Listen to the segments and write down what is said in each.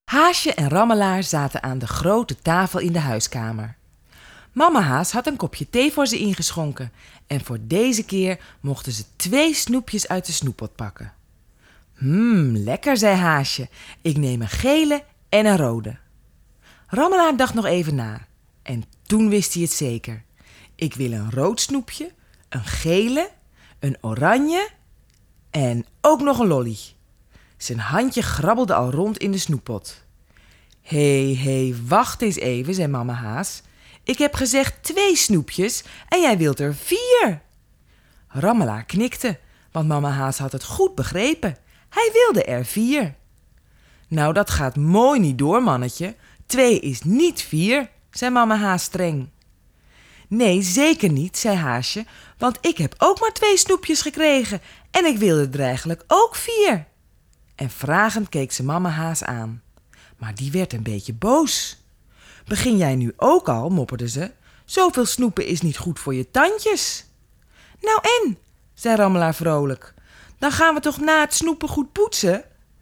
Haasje en Rammelaar zaten aan de grote tafel in de huiskamer. Mama Haas had een kopje thee voor ze ingeschonken en voor deze keer mochten ze 2 snoepjes uit de snoeppot pakken. Lekker, zei Haasje. Ik neem een gele en een rode. Rammelaar dacht nog even na en toen wist hij het zeker. Ik wil een rood snoepje, een gele, een oranje en ook nog een lolly. Zijn handje grabbelde al rond in de snoeppot. Hé, wacht eens even, zei mama Haas. Ik heb gezegd 2 snoepjes en jij wilt er 4. Rammelaar knikte, want mama Haas had het goed begrepen. Hij wilde er 4. Nou, dat gaat mooi niet door, mannetje. 2 is niet 4, zei mama Haas streng. Nee, zeker niet, zei Haasje, want ik heb ook maar 2 snoepjes gekregen en ik wilde er eigenlijk ook 4. En vragend keek ze mama Haas aan. Maar die werd een beetje boos. Begin jij nu ook al, mopperde ze. Zoveel snoepen is niet goed voor je tandjes. Nou en, zei Rammelaar vrolijk. Dan gaan we toch na het snoepen goed poetsen?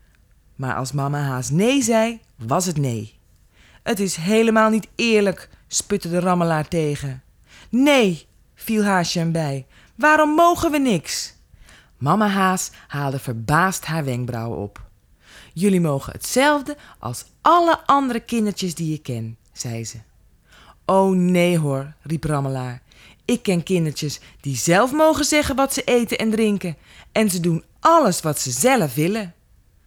Maar als mama Haas nee zei, was het nee. Het is helemaal niet eerlijk, sputte de Rammelaar tegen. Nee, viel Haasje hem bij. Waarom mogen we niks? Mama Haas haalde verbaasd haar wenkbrauwen op. Jullie mogen hetzelfde als alle andere kindertjes die je ken, zei ze. Oh nee hoor, riep Rammelaar. Ik ken kindertjes die zelf mogen zeggen wat ze eten en drinken. En ze doen alles wat ze zelf willen.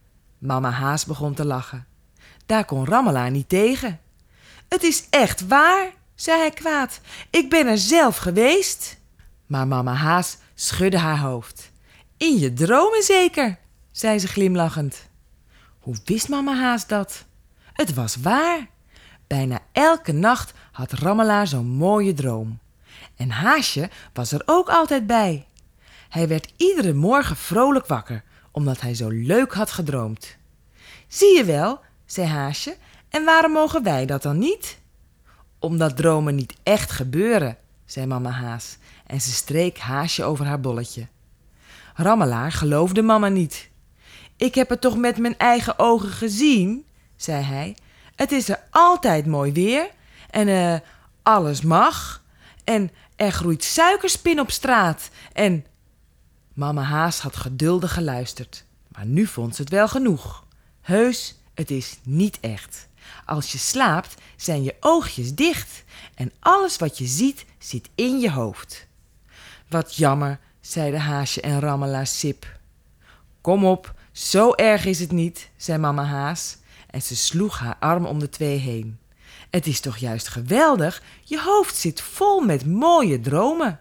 Mama Haas begon te lachen. Daar kon Rammelaar niet tegen. Het is echt waar, zei hij kwaad. Ik ben er zelf geweest. Maar mama Haas schudde haar hoofd. In je dromen zeker, zei ze glimlachend. Hoe wist mama Haas dat? Het was waar. Bijna elke nacht had Rammelaar zo'n mooie droom. En Haasje was er ook altijd bij. Hij werd iedere morgen vrolijk wakker, omdat hij zo leuk had gedroomd. Zie je wel, zei Haasje, en waarom mogen wij dat dan niet? Omdat dromen niet echt gebeuren, zei mama Haas, en ze streek Haasje over haar bolletje. Rammelaar geloofde mama niet. Ik heb het toch met mijn eigen ogen gezien, zei hij. Het is er altijd mooi weer en alles mag en er groeit suikerspin op straat en... Mama Haas had geduldig geluisterd, maar nu vond ze het wel genoeg. Heus, het is niet echt. Als je slaapt zijn je oogjes dicht en alles wat je ziet zit in je hoofd. Wat jammer, zeiden Haasje en Rammelaar sip. Kom op, zo erg is het niet, zei mama Haas en ze sloeg haar arm om de 2 heen. Het is toch juist geweldig, je hoofd zit vol met mooie dromen.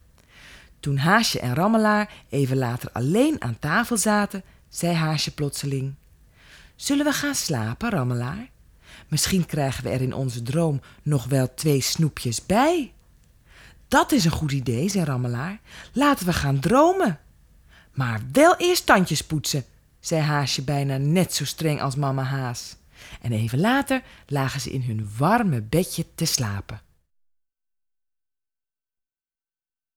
Toen Haasje en Rammelaar even later alleen aan tafel zaten, zei Haasje plotseling. Zullen we gaan slapen, Rammelaar? Misschien krijgen we er in onze droom nog wel 2 snoepjes bij. Dat is een goed idee, zei Rammelaar. Laten we gaan dromen. Maar wel eerst tandjes poetsen, zei Haasje bijna net zo streng als mama Haas. En even later lagen ze in hun warme bedje te slapen.